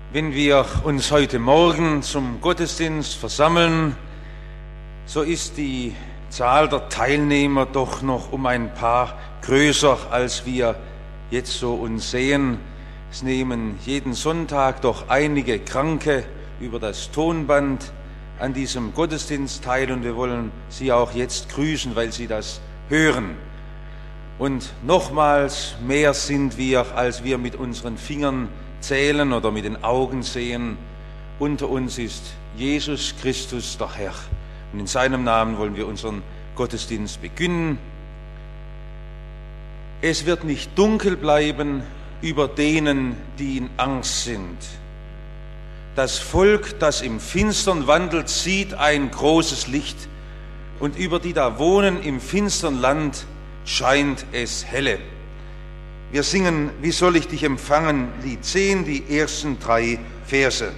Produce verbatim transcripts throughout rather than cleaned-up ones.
Wenn wir uns heute Morgen zum Gottesdienst versammeln, so ist die Zahl der Teilnehmer doch noch um ein paar größer, als wir jetzt so uns sehen. Es nehmen jeden Sonntag doch einige Kranke über das Tonband an diesem Gottesdienst teil, und wir wollen Sie auch jetzt grüßen, weil Sie das hören. Und nochmals, mehr sind wir, als wir mit unseren Fingern zählen oder mit den Augen sehen. Unter uns ist Jesus Christus, der Herr. Und in seinem Namen wollen wir unseren Gottesdienst beginnen. Es wird nicht dunkel bleiben über denen, die in Angst sind. Das Volk, das im Finstern wandelt, sieht ein großes Licht, und über die da wohnen im finstern Land scheint es helle. Wir singen "Wie soll ich dich empfangen", Lied zehn, die ersten drei Verse.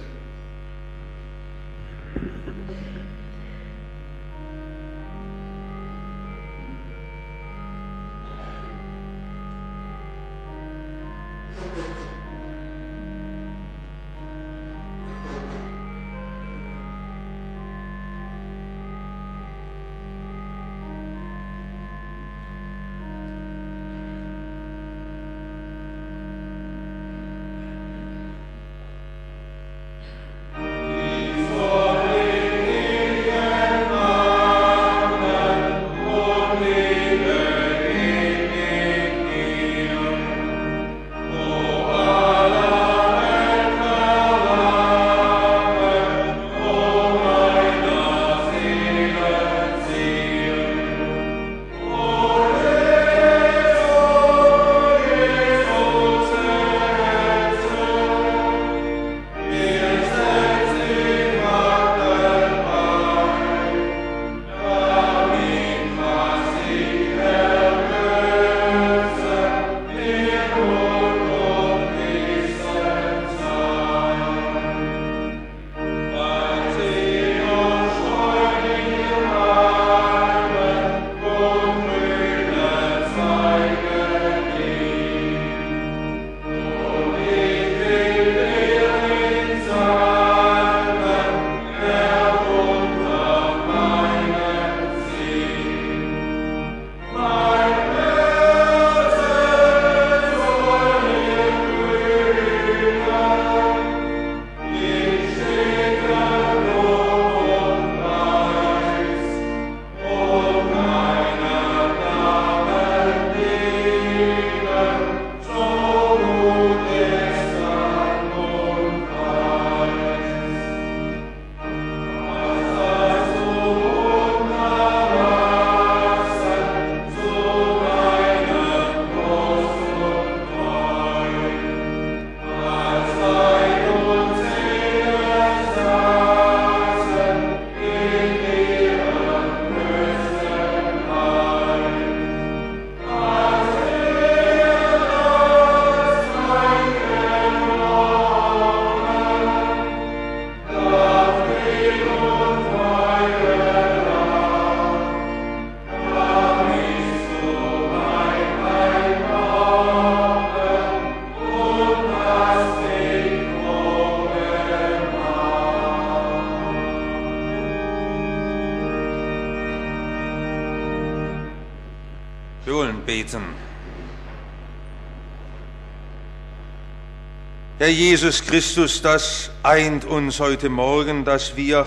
Herr Jesus Christus, das eint uns heute Morgen, dass wir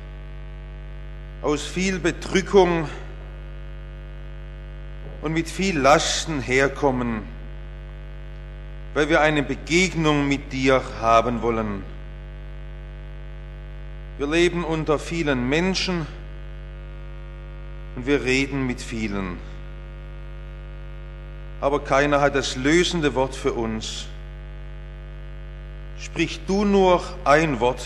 aus viel Bedrückung und mit viel Lasten herkommen, weil wir eine Begegnung mit dir haben wollen. Wir leben unter vielen Menschen und wir reden mit vielen. Aber keiner hat das lösende Wort für uns. Sprich du nur ein Wort,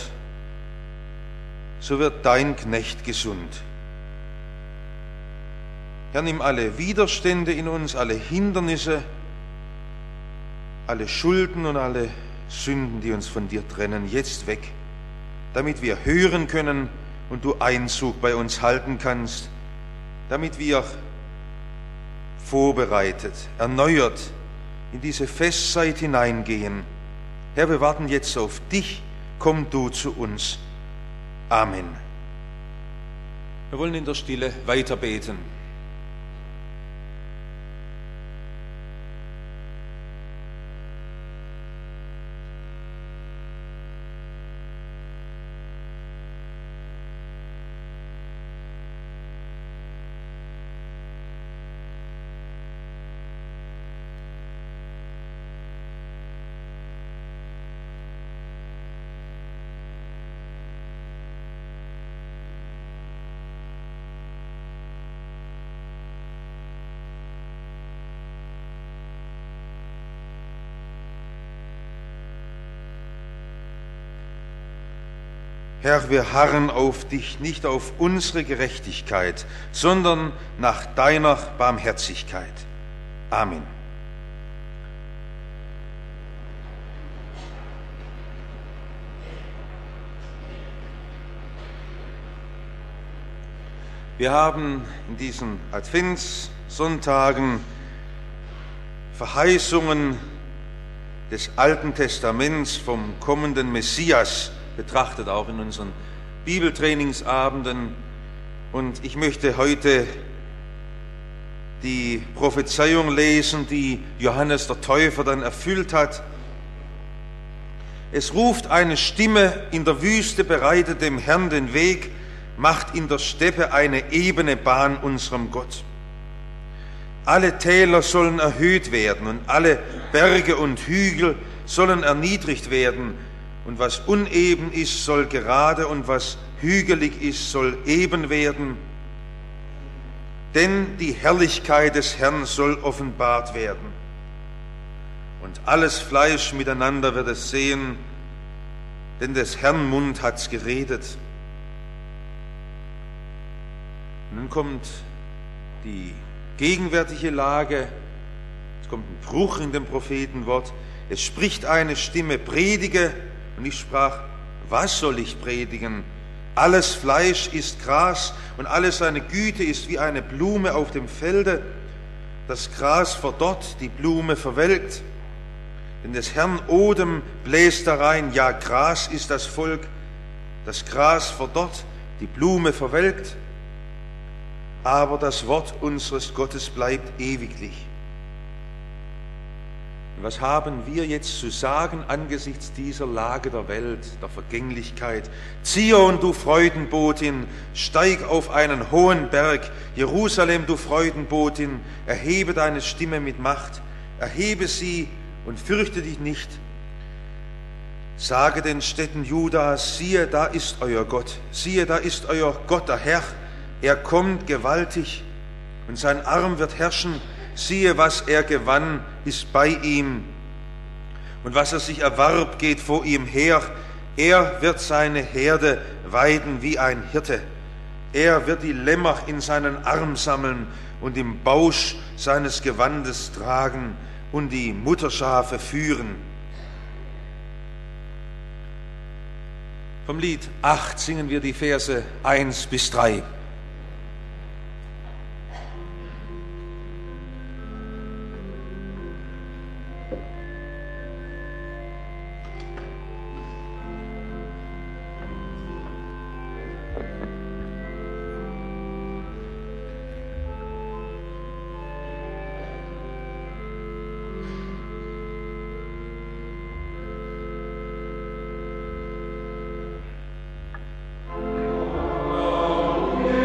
so wird dein Knecht gesund. Herr, nimm alle Widerstände in uns, alle Hindernisse, alle Schulden und alle Sünden, die uns von dir trennen, jetzt weg, damit wir hören können und du Einzug bei uns halten kannst, damit wir vorbereitet, erneuert in diese Festzeit hineingehen Herr, wir warten jetzt auf dich. Komm du zu uns. Amen. Wir wollen in der Stille weiter beten. Herr, wir harren auf dich, nicht auf unsere Gerechtigkeit, sondern nach deiner Barmherzigkeit. Amen. Wir haben in diesen Adventssonntagen Verheißungen des Alten Testaments vom kommenden Messias betrachtet, auch in unseren Bibeltrainingsabenden. Und ich möchte heute die Prophezeiung lesen, die Johannes der Täufer dann erfüllt hat. Es ruft eine Stimme in der Wüste, bereitet dem Herrn den Weg, macht in der Steppe eine ebene Bahn unserem Gott. Alle Täler sollen erhöht werden und alle Berge und Hügel sollen erniedrigt werden. Und was uneben ist, soll gerade, und was hügelig ist, soll eben werden. Denn die Herrlichkeit des Herrn soll offenbart werden. Und alles Fleisch miteinander wird es sehen, denn des Herrn Mund hat's geredet. Und nun kommt die gegenwärtige Lage, es kommt ein Bruch in dem Prophetenwort. Es spricht eine Stimme, predige. Und ich sprach, was soll ich predigen? Alles Fleisch ist Gras und alle seine Güte ist wie eine Blume auf dem Felde. Das Gras verdorrt, die Blume verwelkt. Denn des Herrn Odem bläst darein, ja, Gras ist das Volk. Das Gras verdorrt, die Blume verwelkt. Aber das Wort unseres Gottes bleibt ewiglich. Was haben wir jetzt zu sagen angesichts dieser Lage der Welt, der Vergänglichkeit? Zion, du Freudenbotin, steig auf einen hohen Berg. Jerusalem, du Freudenbotin, erhebe deine Stimme mit Macht. Erhebe sie und fürchte dich nicht. Sage den Städten Judas, siehe, da ist euer Gott. Siehe, da ist euer Gott, der Herr. Er kommt gewaltig und sein Arm wird herrschen. Siehe, was er gewann, ist bei ihm. Und was er sich erwarb, geht vor ihm her. Er wird seine Herde weiden wie ein Hirte. Er wird die Lämmer in seinen Arm sammeln und im Bausch seines Gewandes tragen und die Mutterschafe führen. Vom Lied acht singen wir die Verse eins bis drei. Amen.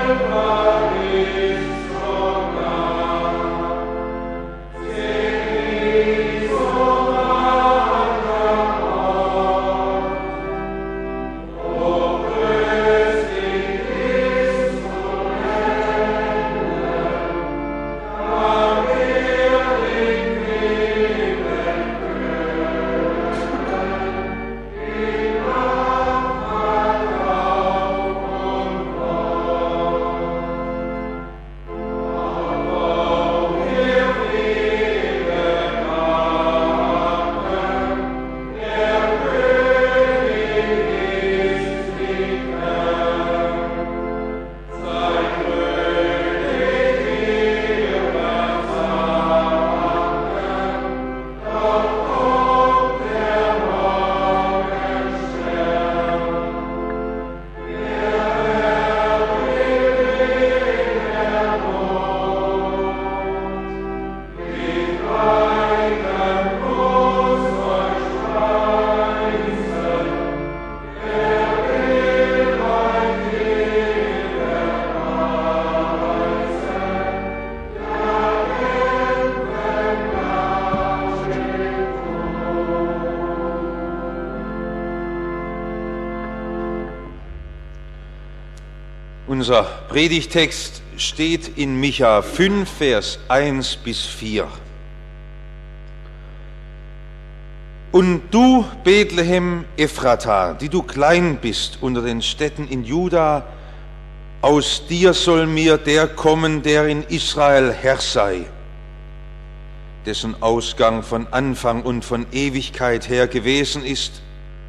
Unser Predigtext steht in Micha fünf, Vers eins bis vier. Und du, Bethlehem Ephrata, die du klein bist unter den Städten in Juda, aus dir soll mir der kommen, der in Israel Herr sei, dessen Ausgang von Anfang und von Ewigkeit her gewesen ist.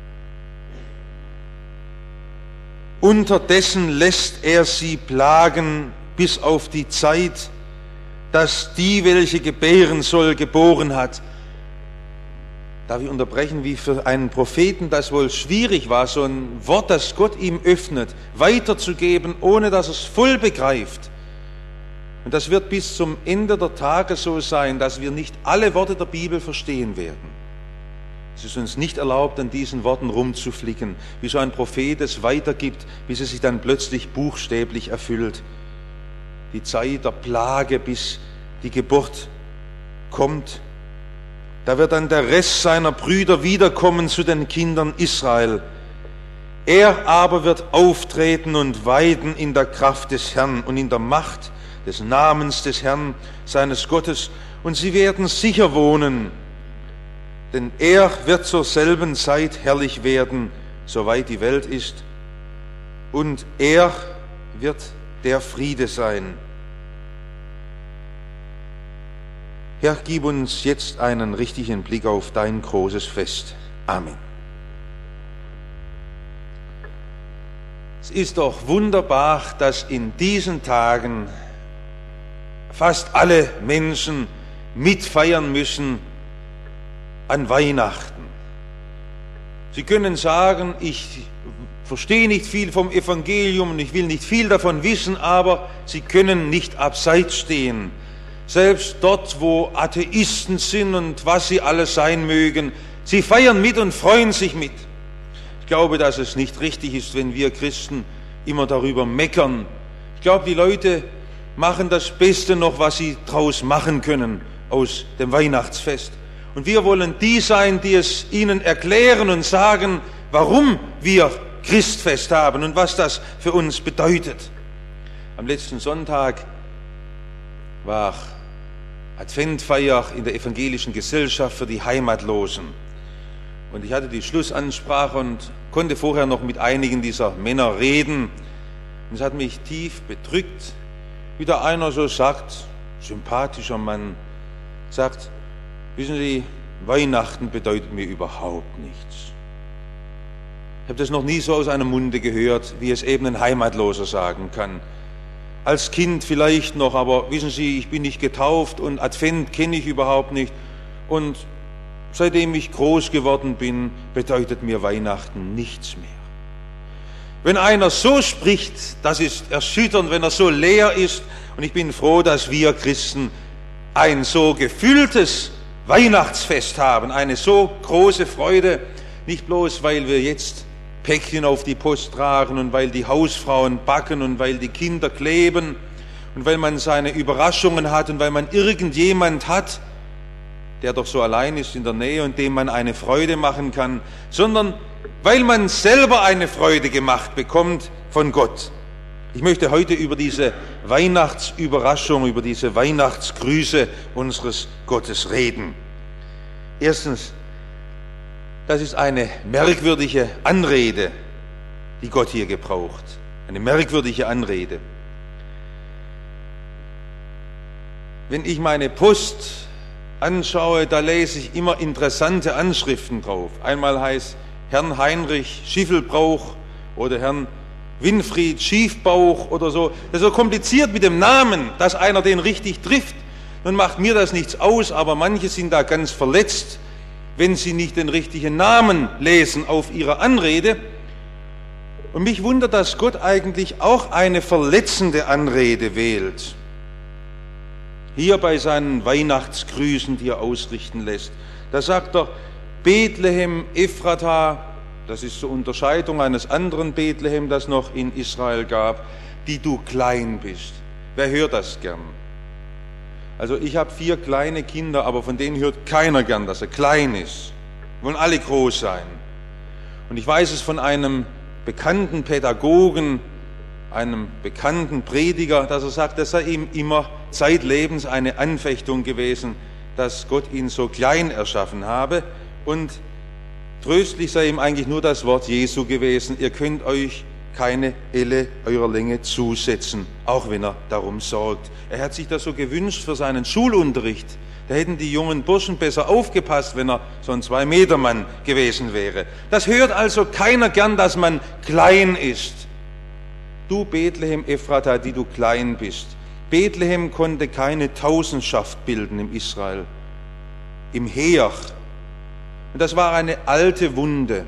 Unterdessen lässt er sie plagen bis auf die Zeit, dass die, welche gebären soll, geboren hat. Darf ich unterbrechen, wie für einen Propheten das wohl schwierig war, so ein Wort, das Gott ihm öffnet, weiterzugeben, ohne dass er es voll begreift. Und das wird bis zum Ende der Tage so sein, dass wir nicht alle Worte der Bibel verstehen werden. Es ist uns nicht erlaubt, an diesen Worten rumzuflicken, wie so ein Prophet es weitergibt, bis es sich dann plötzlich buchstäblich erfüllt. Die Zeit der Plage, bis die Geburt kommt. Da wird dann der Rest seiner Brüder wiederkommen zu den Kindern Israel. Er aber wird auftreten und weiden in der Kraft des Herrn und in der Macht des Namens des Herrn, seines Gottes, und sie werden sicher wohnen. Denn er wird zur selben Zeit herrlich werden, soweit die Welt ist, und er wird der Friede sein. Herr, gib uns jetzt einen richtigen Blick auf dein großes Fest. Amen. Es ist doch wunderbar, dass in diesen Tagen fast alle Menschen mitfeiern müssen an Weihnachten. Sie können sagen, ich verstehe nicht viel vom Evangelium und ich will nicht viel davon wissen, aber sie können nicht abseits stehen. Selbst dort, wo Atheisten sind und was sie alles sein mögen, sie feiern mit und freuen sich mit. Ich glaube, dass es nicht richtig ist, wenn wir Christen immer darüber meckern. Ich glaube, die Leute machen das Beste noch, was sie draus machen können aus dem Weihnachtsfest. Und wir wollen die sein, die es ihnen erklären und sagen, warum wir Christfest haben und was das für uns bedeutet. Am letzten Sonntag war Adventfeier in der evangelischen Gesellschaft für die Heimatlosen. Und ich hatte die Schlussansprache und konnte vorher noch mit einigen dieser Männer reden. Und es hat mich tief bedrückt, wie da einer so sagt, sympathischer Mann, sagt, wissen Sie, Weihnachten bedeutet mir überhaupt nichts. Ich habe das noch nie so aus einem Munde gehört, wie es eben ein Heimatloser sagen kann. Als Kind vielleicht noch, aber wissen Sie, ich bin nicht getauft und Advent kenne ich überhaupt nicht. Und seitdem ich groß geworden bin, bedeutet mir Weihnachten nichts mehr. Wenn einer so spricht, das ist erschütternd, wenn er so leer ist. Und ich bin froh, dass wir Christen ein so gefülltes Weihnachtsfest haben, eine so große Freude, nicht bloß, weil wir jetzt Päckchen auf die Post tragen und weil die Hausfrauen backen und weil die Kinder kleben und weil man seine Überraschungen hat und weil man irgendjemand hat, der doch so allein ist in der Nähe und dem man eine Freude machen kann, sondern weil man selber eine Freude gemacht bekommt von Gott. Ich möchte heute über diese Weihnachtsüberraschung, über diese Weihnachtsgrüße unseres Gottes reden. Erstens, das ist eine merkwürdige Anrede, die Gott hier gebraucht. Eine merkwürdige Anrede. Wenn ich meine Post anschaue, da lese ich immer interessante Anschriften drauf. Einmal heißt Herrn Heinrich Schiffelbrauch oder Herrn Winfried Schiefbauch oder so. Das ist so kompliziert mit dem Namen, dass einer den richtig trifft. Nun macht mir das nichts aus, aber manche sind da ganz verletzt, wenn sie nicht den richtigen Namen lesen auf ihrer Anrede. Und mich wundert, dass Gott eigentlich auch eine verletzende Anrede wählt. Hier bei seinen Weihnachtsgrüßen, die er ausrichten lässt. Da sagt er, Bethlehem Ephrata, das ist zur Unterscheidung eines anderen Bethlehem, das noch in Israel gab, die du klein bist. Wer hört das gern? Also ich habe vier kleine Kinder, aber von denen hört keiner gern, dass er klein ist. Wollen alle groß sein. Und ich weiß es von einem bekannten Pädagogen, einem bekannten Prediger, dass er sagt, das sei ihm immer zeitlebens eine Anfechtung gewesen, dass Gott ihn so klein erschaffen habe. Und tröstlich sei ihm eigentlich nur das Wort Jesu gewesen, ihr könnt euch keine Elle eurer Länge zusetzen, auch wenn er darum sorgt. Er hat sich das so gewünscht für seinen Schulunterricht. Da hätten die jungen Burschen besser aufgepasst, wenn er so ein Zwei-Meter-Mann gewesen wäre. Das hört also keiner gern, dass man klein ist. Du Bethlehem Ephrata, die du klein bist. Bethlehem konnte keine Tausendschaft bilden im Israel, im Heer. Und das war eine alte Wunde.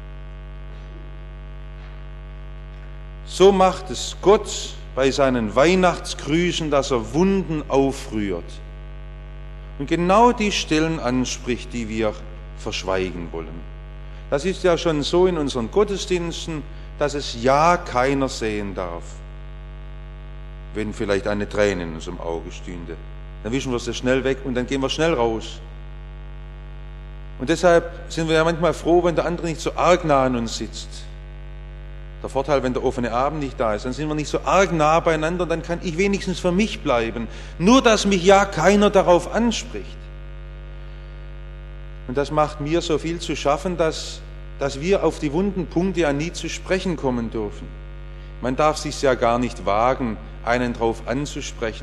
So macht es Gott bei seinen Weihnachtsgrüßen, dass er Wunden aufrührt und genau die Stellen anspricht, die wir verschweigen wollen. Das ist ja schon so in unseren Gottesdiensten, dass es ja keiner sehen darf. Wenn vielleicht eine Träne in unserem Auge stünde, dann wischen wir sie schnell weg und dann gehen wir schnell raus. Und deshalb sind wir ja manchmal froh, wenn der andere nicht so arg nah an uns sitzt. Der Vorteil, wenn der offene Abend nicht da ist, dann sind wir nicht so arg nah beieinander, dann kann ich wenigstens für mich bleiben. Nur, dass mich ja keiner darauf anspricht. Und das macht mir so viel zu schaffen, dass, dass wir auf die wunden Punkte ja nie zu sprechen kommen dürfen. Man darf sich ja gar nicht wagen, einen drauf anzusprechen.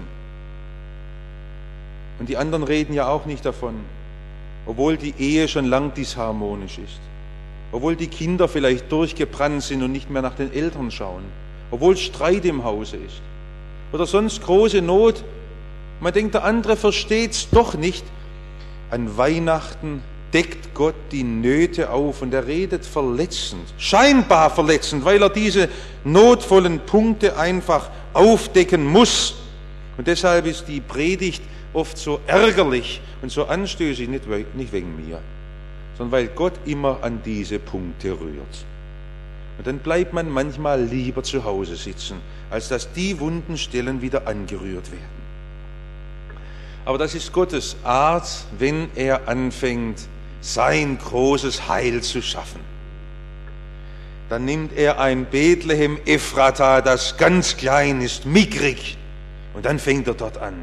Und die anderen reden ja auch nicht davon, obwohl die Ehe schon lang disharmonisch ist. Obwohl die Kinder vielleicht durchgebrannt sind und nicht mehr nach den Eltern schauen. Obwohl Streit im Hause ist. Oder sonst große Not. Man denkt, der andere versteht es doch nicht. An Weihnachten deckt Gott die Nöte auf und er redet verletzend, scheinbar verletzend, weil er diese notvollen Punkte einfach aufdecken muss. Und deshalb ist die Predigt oft so ärgerlich und so anstößig, nicht wegen mir, sondern weil Gott immer an diese Punkte rührt. Und dann bleibt man manchmal lieber zu Hause sitzen, als dass die wunden Stellen wieder angerührt werden. Aber das ist Gottes Art, wenn er anfängt, sein großes Heil zu schaffen. Dann nimmt er ein Bethlehem Ephrata, das ganz klein ist, mickrig, und dann fängt er dort an.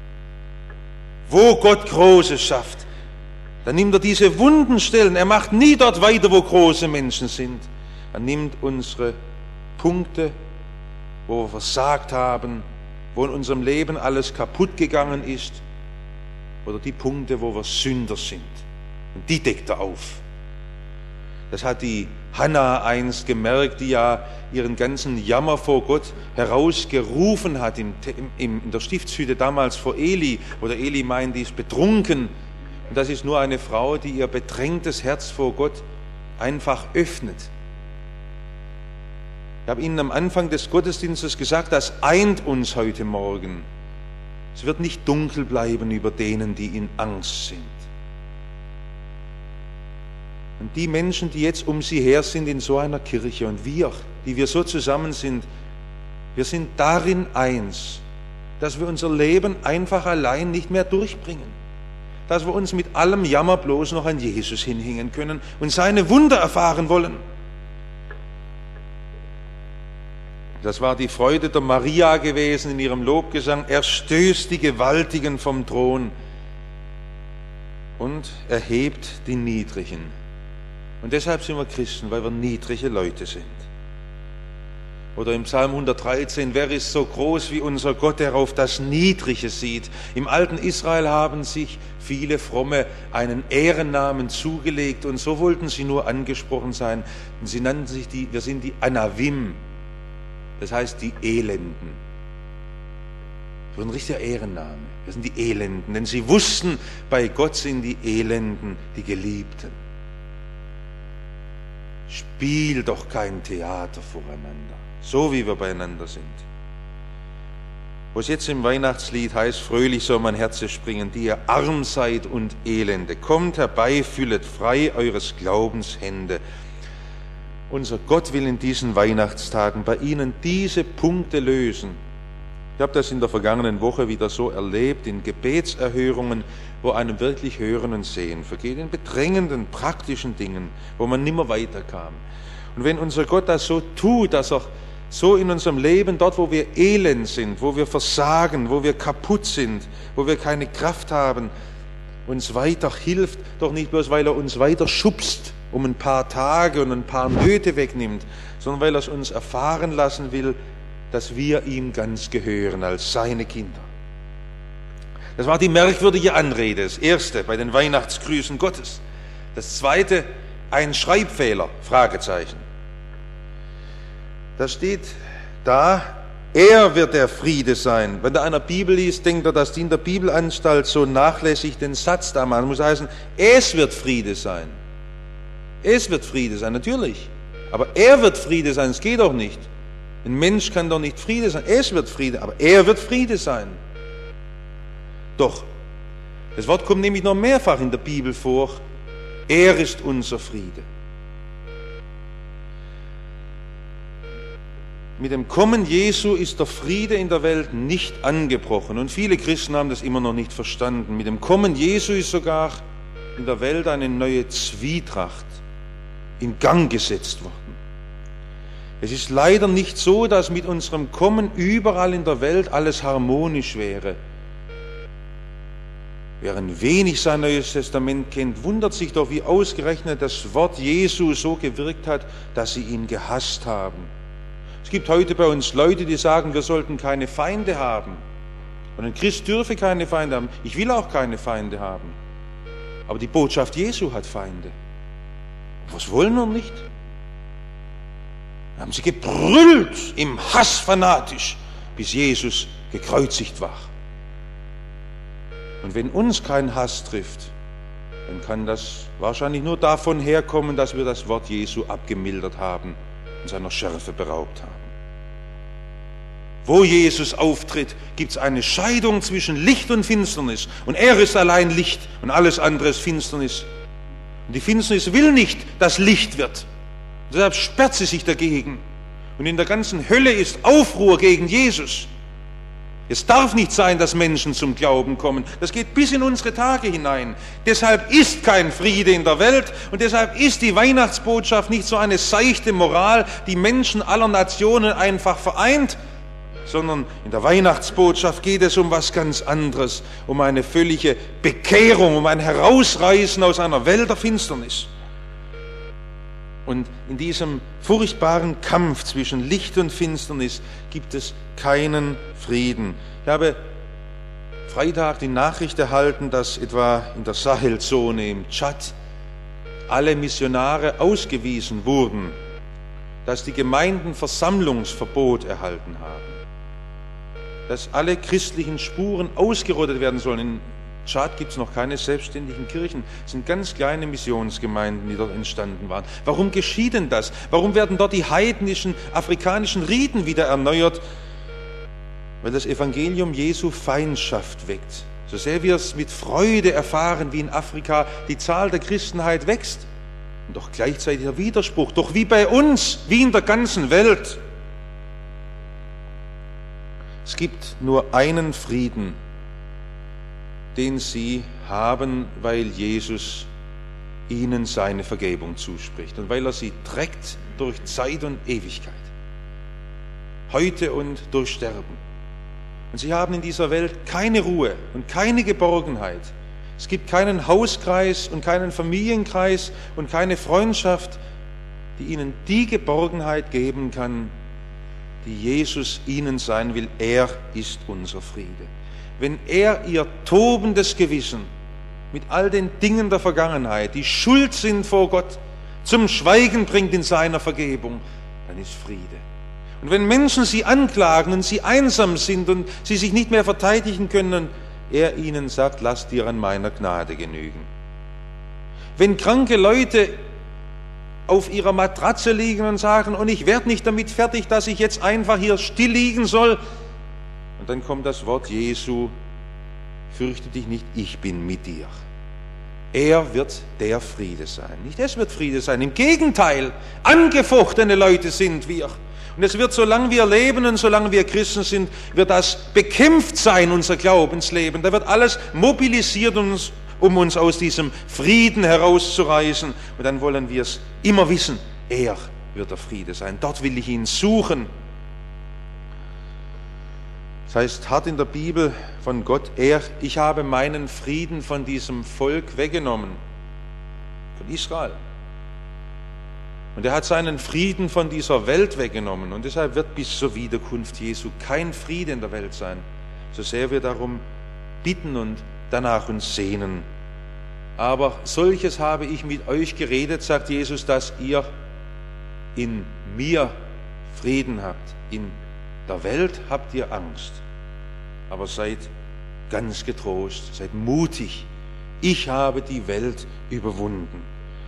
Wo Gott Großes schafft, dann nimmt er diese wunden Stellen, er macht nie dort weiter, wo große Menschen sind. Er nimmt unsere Punkte, wo wir versagt haben, wo in unserem Leben alles kaputt gegangen ist, oder die Punkte, wo wir Sünder sind. Und die deckt er auf. Das hat die Hannah einst gemerkt, die ja ihren ganzen Jammer vor Gott herausgerufen hat im, im, in der Stiftshütte damals vor Eli, wo der Eli meint, die ist betrunken. Und das ist nur eine Frau, die ihr bedrängtes Herz vor Gott einfach öffnet. Ich habe Ihnen am Anfang des Gottesdienstes gesagt, das eint uns heute Morgen. Es wird nicht dunkel bleiben über denen, die in Angst sind. Und die Menschen, die jetzt um sie her sind in so einer Kirche und wir, die wir so zusammen sind, wir sind darin eins, dass wir unser Leben einfach allein nicht mehr durchbringen. Dass wir uns mit allem Jammer bloß noch an Jesus hinhängen können und seine Wunder erfahren wollen. Das war die Freude der Maria gewesen in ihrem Lobgesang. Er stößt die Gewaltigen vom Thron und erhebt die Niedrigen. Und deshalb sind wir Christen, weil wir niedrige Leute sind. Oder im Psalm hundertdreizehn, wer ist so groß wie unser Gott, der auf das Niedrige sieht? Im alten Israel haben sich viele Fromme einen Ehrennamen zugelegt und so wollten sie nur angesprochen sein. Und sie nannten sich die, wir sind die Anavim, das heißt die Elenden. Das war ein richtiger Ehrenname. Wir sind die Elenden, denn sie wussten, bei Gott sind die Elenden die Geliebten. Spiel doch kein Theater voreinander, so wie wir beieinander sind. Wo es jetzt im Weihnachtslied heißt, fröhlich soll mein Herz springen, die ihr arm seid und Elende. Kommt herbei, füllet frei eures Glaubens Hände. Unser Gott will in diesen Weihnachtstagen bei Ihnen diese Punkte lösen. Ich habe das in der vergangenen Woche wieder so erlebt, in Gebetserhörungen, wo einem wirklich Hören und Sehen vergeht, in bedrängenden, praktischen Dingen, wo man nimmer weiterkam. Und wenn unser Gott das so tut, dass er so in unserem Leben, dort wo wir elend sind, wo wir versagen, wo wir kaputt sind, wo wir keine Kraft haben, uns weiter hilft, doch nicht bloß, weil er uns weiter schubst, um ein paar Tage und ein paar Nöte wegnimmt, sondern weil er es uns erfahren lassen will, dass wir ihm ganz gehören als seine Kinder. Das war die merkwürdige Anrede, das erste bei den Weihnachtsgrüßen Gottes. Das zweite, ein Schreibfehler, Fragezeichen. Da steht da, er wird der Friede sein. Wenn da einer Bibel liest, denkt er, dass die in der Bibelanstalt so nachlässig den Satz da machen. Das muss heißen, es wird Friede sein. Es wird Friede sein, natürlich. Aber er wird Friede sein, es geht doch nicht. Ein Mensch kann doch nicht Friede sein. Es wird Friede, aber er wird Friede sein. Doch, das Wort kommt nämlich noch mehrfach in der Bibel vor. Er ist unser Friede. Mit dem Kommen Jesu ist der Friede in der Welt nicht angebrochen. Und viele Christen haben das immer noch nicht verstanden. Mit dem Kommen Jesu ist sogar in der Welt eine neue Zwietracht in Gang gesetzt worden. Es ist leider nicht so, dass mit unserem Kommen überall in der Welt alles harmonisch wäre. Wer ein wenig sein Neues Testament kennt, wundert sich doch, wie ausgerechnet das Wort Jesu so gewirkt hat, dass sie ihn gehasst haben. Es gibt heute bei uns Leute, die sagen, wir sollten keine Feinde haben. Und ein Christ dürfe keine Feinde haben. Ich will auch keine Feinde haben. Aber die Botschaft Jesu hat Feinde. Was wollen wir nicht? Da haben sie gebrüllt im Hass fanatisch, bis Jesus gekreuzigt war. Und wenn uns kein Hass trifft, dann kann das wahrscheinlich nur davon herkommen, dass wir das Wort Jesu abgemildert haben und seiner Schärfe beraubt haben. Wo Jesus auftritt, gibt es eine Scheidung zwischen Licht und Finsternis. Und er ist allein Licht und alles andere ist Finsternis. Und die Finsternis will nicht, dass Licht wird. Deshalb sperrt sie sich dagegen. Und in der ganzen Hölle ist Aufruhr gegen Jesus. Es darf nicht sein, dass Menschen zum Glauben kommen. Das geht bis in unsere Tage hinein. Deshalb ist kein Friede in der Welt und deshalb ist die Weihnachtsbotschaft nicht so eine seichte Moral, die Menschen aller Nationen einfach vereint, sondern in der Weihnachtsbotschaft geht es um was ganz anderes, um eine völlige Bekehrung, um ein Herausreißen aus einer Welt der Finsternis. Und in diesem furchtbaren Kampf zwischen Licht und Finsternis gibt es keinen Frieden. Ich habe Freitag die Nachricht erhalten, dass etwa in der Sahelzone im Tschad alle Missionare ausgewiesen wurden, dass die Gemeinden Versammlungsverbot erhalten haben, dass alle christlichen Spuren ausgerottet werden sollen. In Tschad gibt es noch keine selbstständigen Kirchen. Es sind ganz kleine Missionsgemeinden, die dort entstanden waren. Warum geschieht denn das? Warum werden dort die heidnischen afrikanischen Riten wieder erneuert? Weil das Evangelium Jesu Feindschaft weckt. So sehr wir es mit Freude erfahren, wie in Afrika die Zahl der Christenheit wächst. und doch gleichzeitig der Widerspruch, doch wie bei uns, wie in der ganzen Welt. Es gibt nur einen Frieden, den sie haben, weil Jesus ihnen seine Vergebung zuspricht und weil er sie trägt durch Zeit und Ewigkeit, heute und durch Sterben. Und sie haben in dieser Welt keine Ruhe und keine Geborgenheit. Es gibt keinen Hauskreis und keinen Familienkreis und keine Freundschaft, die ihnen die Geborgenheit geben kann, die Jesus ihnen sein will. Er ist unser Friede. Wenn er ihr tobendes Gewissen mit all den Dingen der Vergangenheit, die schuld sind vor Gott, zum Schweigen bringt in seiner Vergebung, dann ist Friede. Und wenn Menschen sie anklagen und sie einsam sind und sie sich nicht mehr verteidigen können, er ihnen sagt, lass dir an meiner Gnade genügen. Wenn kranke Leute auf ihrer Matratze liegen und sagen, und ich werde nicht damit fertig, dass ich jetzt einfach hier still liegen soll, und dann kommt das Wort Jesu, fürchte dich nicht, ich bin mit dir. Er wird der Friede sein. Nicht es wird Friede sein, im Gegenteil, angefochtene Leute sind wir. Und es wird, solange wir leben und solange wir Christen sind, wird das bekämpft sein, unser Glaubensleben. Da wird alles mobilisiert, uns, um uns aus diesem Frieden herauszureißen. Und dann wollen wir es immer wissen, er wird der Friede sein. Dort will ich ihn suchen. Das heißt, hart in der Bibel von Gott, er, ich habe meinen Frieden von diesem Volk weggenommen, von Israel. Und er hat seinen Frieden von dieser Welt weggenommen. Und deshalb wird bis zur Wiederkunft Jesu kein Friede in der Welt sein, so sehr wir darum bitten und danach uns sehnen. Aber solches habe ich mit euch geredet, sagt Jesus, dass ihr in mir Frieden habt. In der Welt habt ihr Angst. Aber seid ganz getrost, seid mutig. Ich habe die Welt überwunden.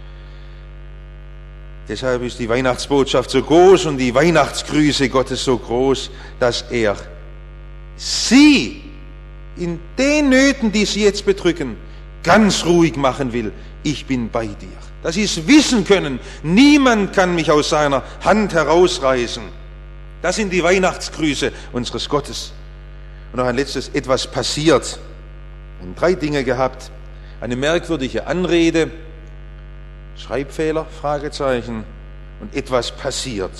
Deshalb ist die Weihnachtsbotschaft so groß und die Weihnachtsgrüße Gottes so groß, dass er sie in den Nöten, die sie jetzt bedrücken, ganz ruhig machen will. Ich bin bei dir. Dass sie es wissen können, niemand kann mich aus seiner Hand herausreißen. Das sind die Weihnachtsgrüße unseres Gottes. Und noch ein letztes, etwas passiert. Wir haben drei Dinge gehabt. Eine merkwürdige Anrede, Schreibfehler, Fragezeichen, und etwas passiert.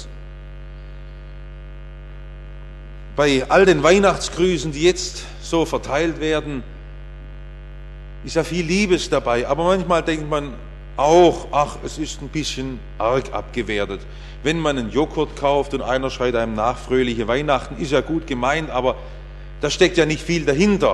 Bei all den Weihnachtsgrüßen, die jetzt so verteilt werden, ist ja viel Liebes dabei, aber manchmal denkt man auch, ach, es ist ein bisschen arg abgewertet. Wenn man einen Joghurt kauft und einer schreit einem nach, fröhliche Weihnachten, ist ja gut gemeint, aber da steckt ja nicht viel dahinter.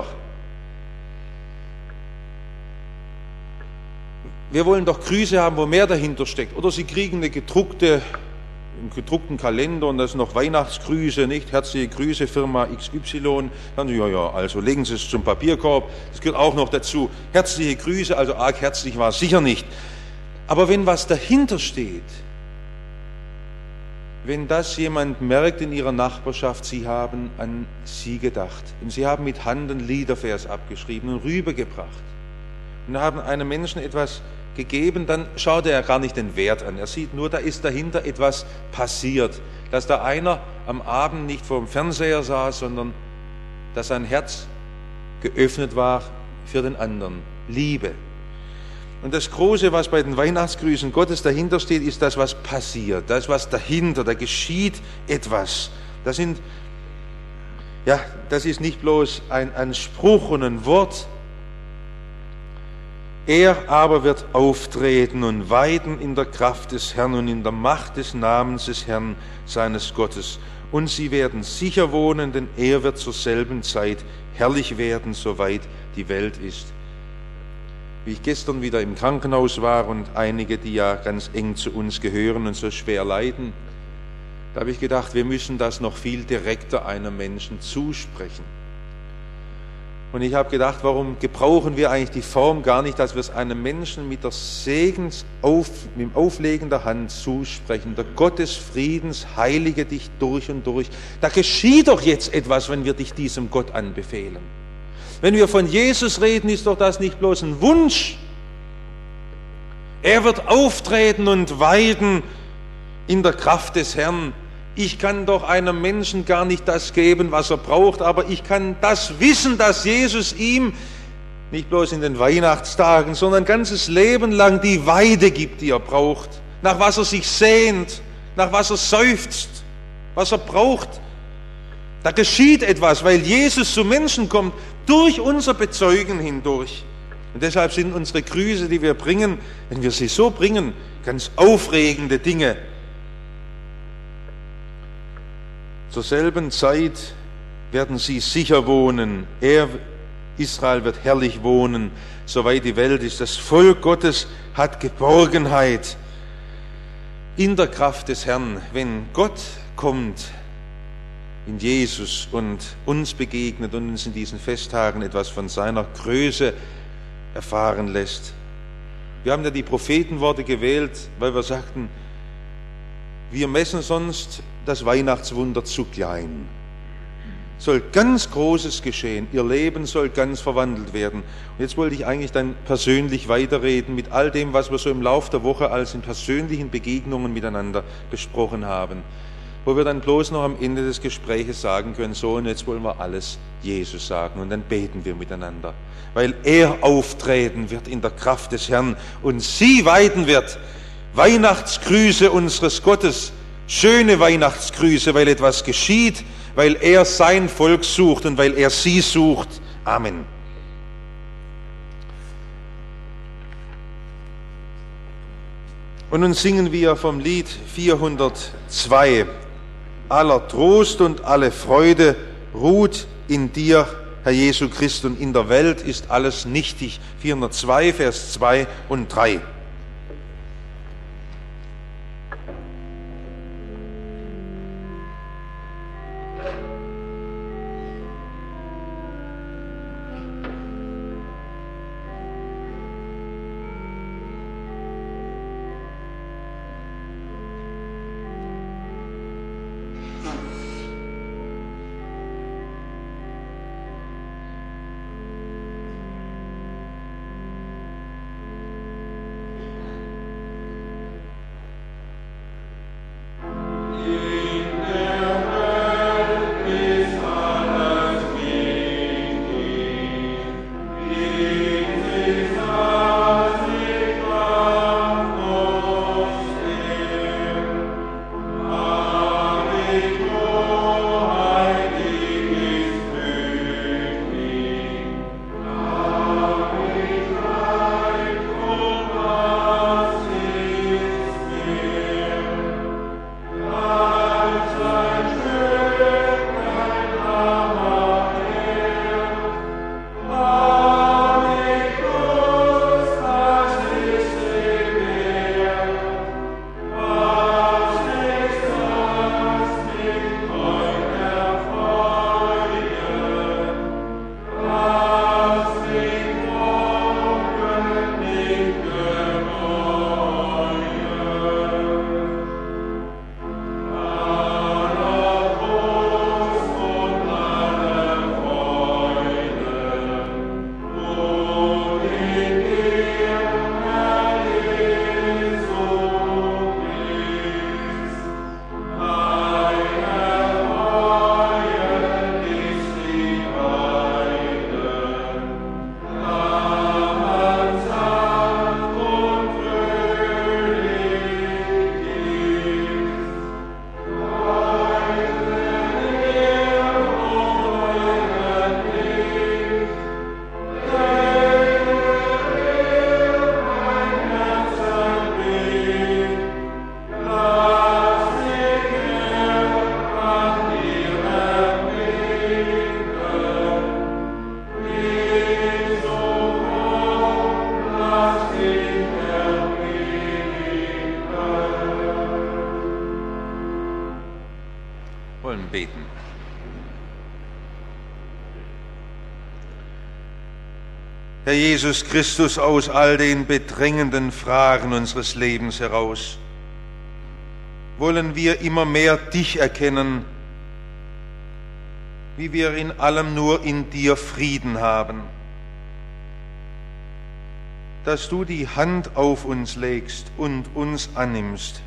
Wir wollen doch Grüße haben, wo mehr dahinter steckt. Oder Sie kriegen eine gedruckte, einen gedruckten Kalender und da ist noch Weihnachtsgrüße, nicht? Herzliche Grüße, Firma X Y. Dann, ja, ja, also legen Sie es zum Papierkorb. Das gehört auch noch dazu. Herzliche Grüße, also arg herzlich war es sicher nicht. Aber wenn was dahinter steht, wenn das jemand merkt in ihrer Nachbarschaft, Sie haben an Sie gedacht und Sie haben mit Hand einen Liedervers abgeschrieben und rübergebracht und haben einem Menschen etwas gegeben, dann schaut er gar nicht den Wert an. Er sieht nur, da ist dahinter etwas passiert, dass da einer am Abend nicht vor dem Fernseher saß, sondern dass sein Herz geöffnet war für den anderen. Liebe. Und das Große, was bei den Weihnachtsgrüßen Gottes dahinter steht, ist das, was passiert. Das, was dahinter, da geschieht etwas. Das sind, ja, das ist nicht bloß ein, ein Spruch und ein Wort. Er aber wird auftreten und weiden in der Kraft des Herrn und in der Macht des Namens des Herrn, seines Gottes. Und sie werden sicher wohnen, denn er wird zur selben Zeit herrlich werden, soweit die Welt ist. Wie ich gestern wieder im Krankenhaus war und einige, die ja ganz eng zu uns gehören und so schwer leiden, da habe ich gedacht, wir müssen das noch viel direkter einem Menschen zusprechen. Und ich habe gedacht, warum gebrauchen wir eigentlich die Form gar nicht, dass wir es einem Menschen mit der Segens auf, mit dem Auflegen der Hand zusprechen. Der Gott des Friedens heilige dich durch und durch. Da geschieht doch jetzt etwas, wenn wir dich diesem Gott anbefehlen. Wenn wir von Jesus reden, ist doch das nicht bloß ein Wunsch. Er wird auftreten und weiden in der Kraft des Herrn. Ich kann doch einem Menschen gar nicht das geben, was er braucht, aber ich kann das wissen, dass Jesus ihm nicht bloß in den Weihnachtstagen, sondern ein ganzes Leben lang die Weide gibt, die er braucht, nach was er sich sehnt, nach was er seufzt, was er braucht. Da geschieht etwas, weil Jesus zu Menschen kommt, durch unser Bezeugen hindurch. Und deshalb sind unsere Grüße, die wir bringen, wenn wir sie so bringen, ganz aufregende Dinge. Zur selben Zeit werden sie sicher wohnen. Er, Israel, wird herrlich wohnen, soweit die Welt ist. Das Volk Gottes hat Geborgenheit in der Kraft des Herrn. Wenn Gott kommt in Jesus und uns begegnet und uns in diesen Festtagen etwas von seiner Größe erfahren lässt. Wir haben ja die Prophetenworte gewählt, weil wir sagten, wir messen sonst das Weihnachtswunder zu klein. Soll ganz Großes geschehen, ihr Leben soll ganz verwandelt werden. Und jetzt wollte ich eigentlich dann persönlich weiterreden mit all dem, was wir so im Laufe der Woche als in persönlichen Begegnungen miteinander besprochen haben. Wo wir dann bloß noch am Ende des Gespräches sagen können, so und jetzt wollen wir alles Jesus sagen und dann beten wir miteinander. Weil er auftreten wird in der Kraft des Herrn und sie weiden wird. Weihnachtsgrüße unseres Gottes, schöne Weihnachtsgrüße, weil etwas geschieht, weil er sein Volk sucht und weil er sie sucht. Amen. Und nun singen wir vom Lied vierhundertzwei. Aller Trost und alle Freude ruht in dir, Herr Jesu Christ, und in der Welt ist alles nichtig. vierhundertzwei, Vers zwei und drei. Beten. Herr Jesus Christus, aus all den bedrängenden Fragen unseres Lebens heraus wollen wir immer mehr dich erkennen, wie wir in allem nur in dir Frieden haben. dass du die Hand auf uns legst und uns annimmst,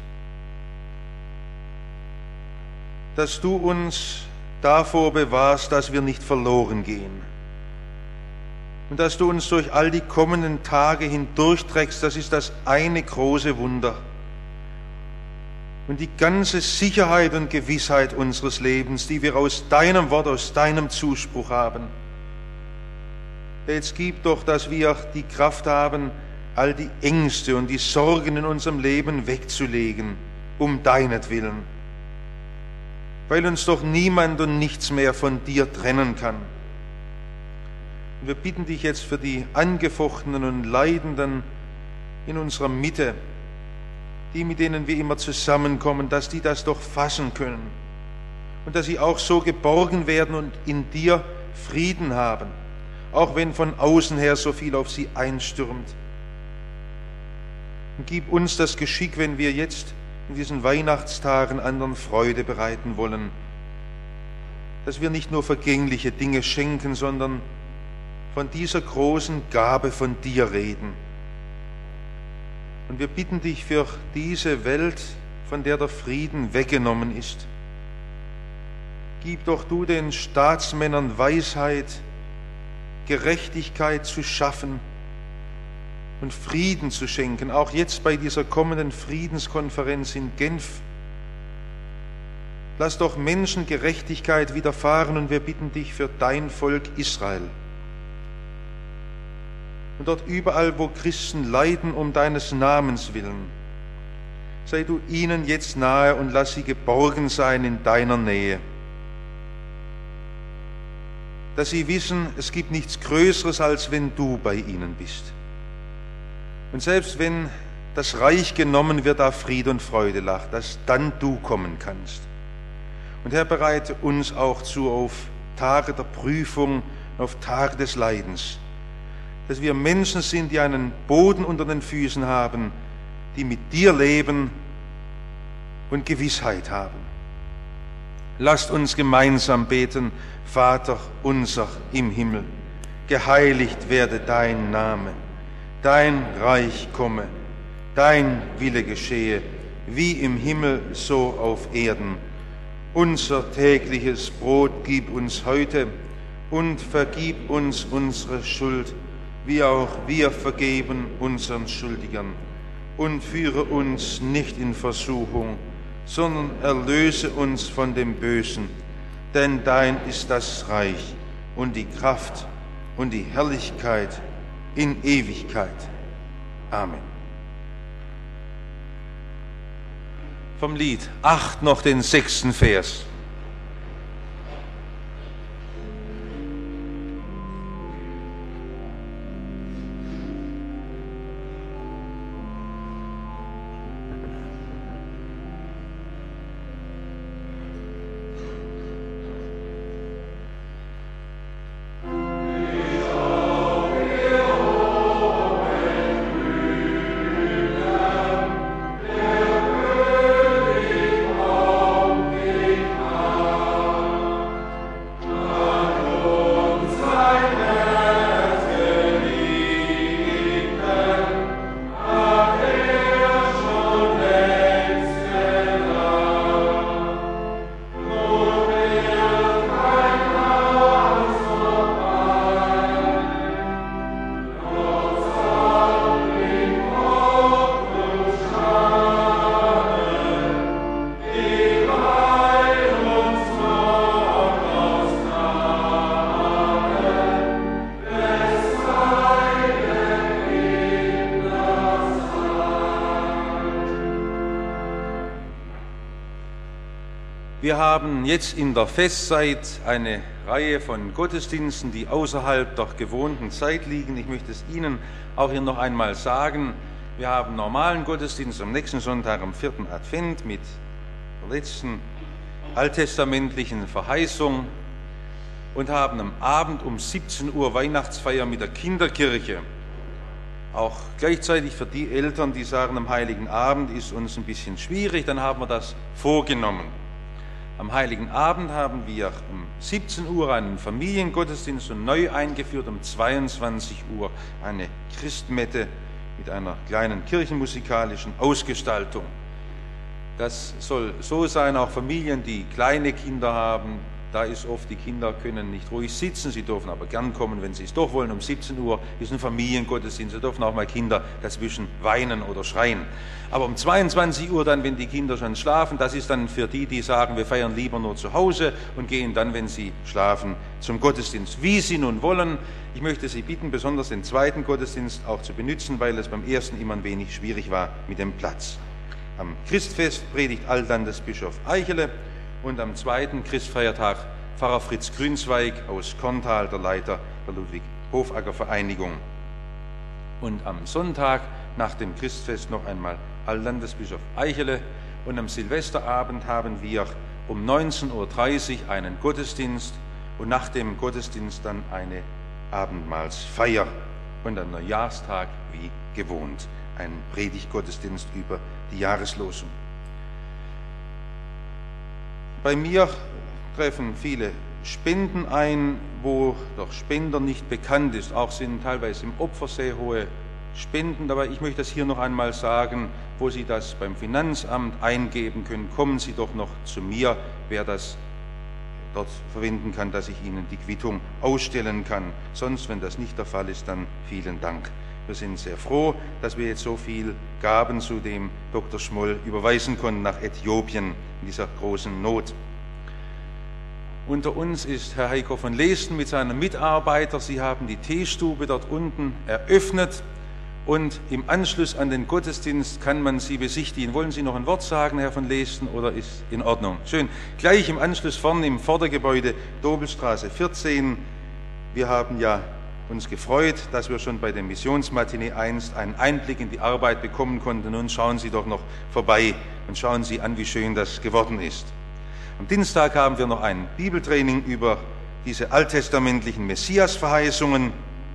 dass du uns davor bewahrst, dass wir nicht verloren gehen und dass du uns durch all die kommenden Tage hindurchträgst. Das ist das eine große Wunder. Und die ganze Sicherheit und Gewissheit unseres Lebens, die wir aus deinem Wort, aus deinem Zuspruch haben. Jetzt gib doch, dass wir die Kraft haben, all die Ängste und die Sorgen in unserem Leben wegzulegen, um deinetwillen, weil uns doch niemand und nichts mehr von dir trennen kann. Und wir bitten dich jetzt für die Angefochtenen und Leidenden in unserer Mitte, die, mit denen wir immer zusammenkommen, dass die das doch fassen können und dass sie auch so geborgen werden und in dir Frieden haben, auch wenn von außen her so viel auf sie einstürmt. Und gib uns das Geschick, wenn wir jetzt in diesen Weihnachtstagen anderen Freude bereiten wollen, dass wir nicht nur vergängliche Dinge schenken, sondern von dieser großen Gabe von dir reden. Und wir bitten dich für diese Welt, von der der Frieden weggenommen ist. Gib doch du den Staatsmännern Weisheit, Gerechtigkeit zu schaffen und Frieden zu schenken, auch jetzt bei dieser kommenden Friedenskonferenz in Genf. Lass doch Menschen Gerechtigkeit widerfahren und wir bitten dich für dein Volk Israel. Und dort überall, wo Christen leiden um deines Namens willen, sei du ihnen jetzt nahe und lass sie geborgen sein in deiner Nähe. Dass sie wissen, es gibt nichts Größeres, als wenn du bei ihnen bist. Und selbst wenn das Reich genommen wird, da Friede und Freude lacht, dass dann du kommen kannst. Und Herr, bereite uns auch zu auf Tage der Prüfung, auf Tage des Leidens, dass wir Menschen sind, die einen Boden unter den Füßen haben, die mit dir leben und Gewissheit haben. Lasst uns gemeinsam beten: Vater unser im Himmel, geheiligt werde dein Name, dein Reich komme, dein Wille geschehe, wie im Himmel so auf Erden. Unser tägliches Brot gib uns heute und vergib uns unsere Schuld, wie auch wir vergeben unseren Schuldigern. Und führe uns nicht in Versuchung, sondern erlöse uns von dem Bösen. Denn dein ist das Reich und die Kraft und die Herrlichkeit in Ewigkeit. Amen. Vom Lied acht noch den sechsten Vers. Wir haben jetzt in der Festzeit eine Reihe von Gottesdiensten, die außerhalb der gewohnten Zeit liegen. Ich möchte es Ihnen auch hier noch einmal sagen. Wir haben normalen Gottesdienst am nächsten Sonntag, am vierten Advent, mit der letzten alttestamentlichen Verheißung und haben am Abend um siebzehn Uhr Weihnachtsfeier mit der Kinderkirche. Auch gleichzeitig für die Eltern, die sagen, am Heiligen Abend ist uns ein bisschen schwierig, dann haben wir das vorgenommen. Am Heiligen Abend haben wir um siebzehn Uhr einen Familiengottesdienst und neu eingeführt um zweiundzwanzig Uhr eine Christmette mit einer kleinen kirchenmusikalischen Ausgestaltung. Das soll so sein, auch Familien, die kleine Kinder haben, da ist oft, die Kinder können nicht ruhig sitzen, sie dürfen aber gern kommen, wenn sie es doch wollen. Um siebzehn Uhr ist ein Familiengottesdienst, da dürfen auch mal Kinder dazwischen weinen oder schreien. Aber um zweiundzwanzig Uhr dann, wenn die Kinder schon schlafen, das ist dann für die, die sagen, wir feiern lieber nur zu Hause und gehen dann, wenn sie schlafen, zum Gottesdienst. Wie sie nun wollen, ich möchte Sie bitten, besonders den zweiten Gottesdienst auch zu benutzen, weil es beim ersten immer ein wenig schwierig war mit dem Platz. Am Christfest predigt Altlandesbischof Eichele und am zweiten Christfeiertag Pfarrer Fritz Grünzweig aus Korntal, der Leiter der Ludwig-Hofacker-Vereinigung. Und am Sonntag nach dem Christfest noch einmal Altlandesbischof Eichele. Und am Silvesterabend haben wir um neunzehn Uhr dreißig einen Gottesdienst und nach dem Gottesdienst dann eine Abendmahlsfeier und am Neujahrstag wie gewohnt ein Predigtgottesdienst über die Jahreslosung. Bei mir treffen viele Spenden ein, wo der Spender nicht bekannt ist. Auch sind teilweise im Opfer sehr hohe Spenden dabei. Ich möchte das hier noch einmal sagen, wo Sie das beim Finanzamt eingeben können. Kommen Sie doch noch zu mir, wer das dort verwenden kann, dass ich Ihnen die Quittung ausstellen kann. Sonst, wenn das nicht der Fall ist, dann vielen Dank. Wir sind sehr froh, dass wir jetzt so viel Gaben zu dem Doktor Schmoll überweisen konnten nach Äthiopien in dieser großen Not. Unter uns ist Herr Heiko von Leesten mit seinem Mitarbeiter. Sie haben die Teestube dort unten eröffnet und im Anschluss an den Gottesdienst kann man sie besichtigen. Wollen Sie noch ein Wort sagen, Herr von Leesten, oder ist in Ordnung? Schön. Gleich im Anschluss vorne im Vordergebäude, Dobelstraße vierzehn. Wir haben ja uns gefreut, dass wir schon bei der Missionsmatinee einst einen Einblick in die Arbeit bekommen konnten. Nun schauen Sie doch noch vorbei und schauen Sie an, wie schön das geworden ist. Am Dienstag haben wir noch ein Bibeltraining über diese alttestamentlichen Messias-Verheißungen.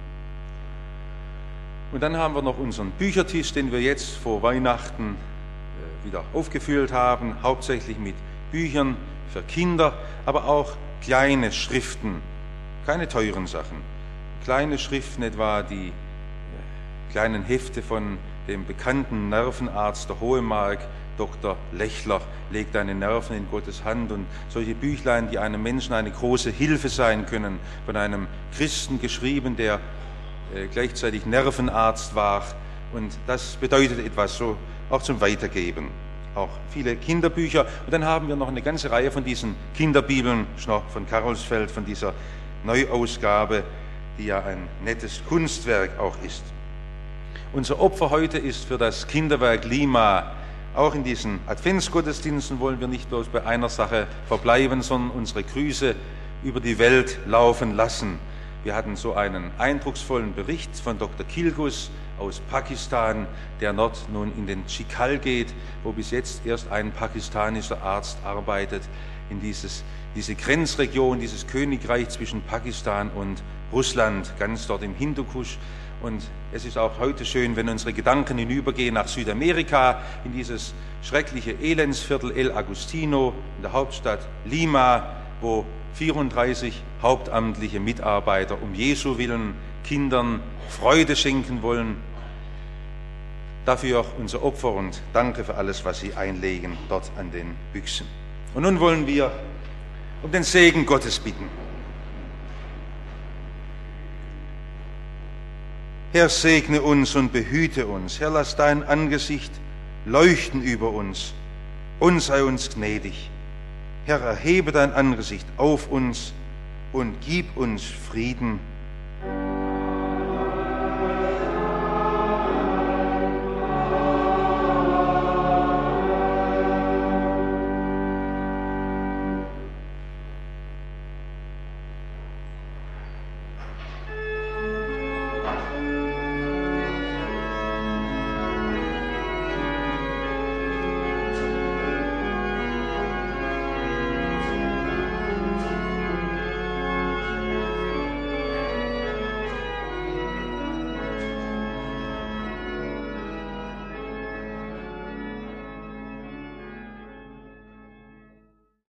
Und dann haben wir noch unseren Büchertisch, den wir jetzt vor Weihnachten wieder aufgefüllt haben, hauptsächlich mit Büchern für Kinder, aber auch kleine Schriften, keine teuren Sachen. Kleine Schriften, etwa die äh, kleinen Hefte von dem bekannten Nervenarzt der Hohemark, Doktor Lechler, legt deine Nerven in Gottes Hand, und solche Büchlein, die einem Menschen eine große Hilfe sein können, von einem Christen geschrieben, der äh, gleichzeitig Nervenarzt war, und das bedeutet etwas, so auch zum Weitergeben. Auch viele Kinderbücher, und dann haben wir noch eine ganze Reihe von diesen Kinderbibeln, von Karolsfeld, von dieser Neuausgabe, die ja ein nettes Kunstwerk auch ist. Unser Opfer heute ist für das Kinderwerk Lima. Auch in diesen Adventsgottesdiensten wollen wir nicht bloß bei einer Sache verbleiben, sondern unsere Grüße über die Welt laufen lassen. Wir hatten so einen eindrucksvollen Bericht von Doktor Kilgus aus Pakistan, der dort nun in den Chikal geht, wo bis jetzt erst ein pakistanischer Arzt arbeitet, in dieses, diese Grenzregion, dieses Königreich zwischen Pakistan und Russland, ganz dort im Hindukusch. Und es ist auch heute schön, wenn unsere Gedanken hinübergehen nach Südamerika, in dieses schreckliche Elendsviertel El Agustino, in der Hauptstadt Lima, wo vierunddreißig hauptamtliche Mitarbeiter um Jesu willen Kindern Freude schenken wollen. Dafür auch unser Opfer und danke für alles, was Sie einlegen dort an den Büchsen. Und nun wollen wir um den Segen Gottes bitten. Herr, segne uns und behüte uns. Herr, lass dein Angesicht leuchten über uns und sei uns gnädig. Herr, erhebe dein Angesicht auf uns und gib uns Frieden.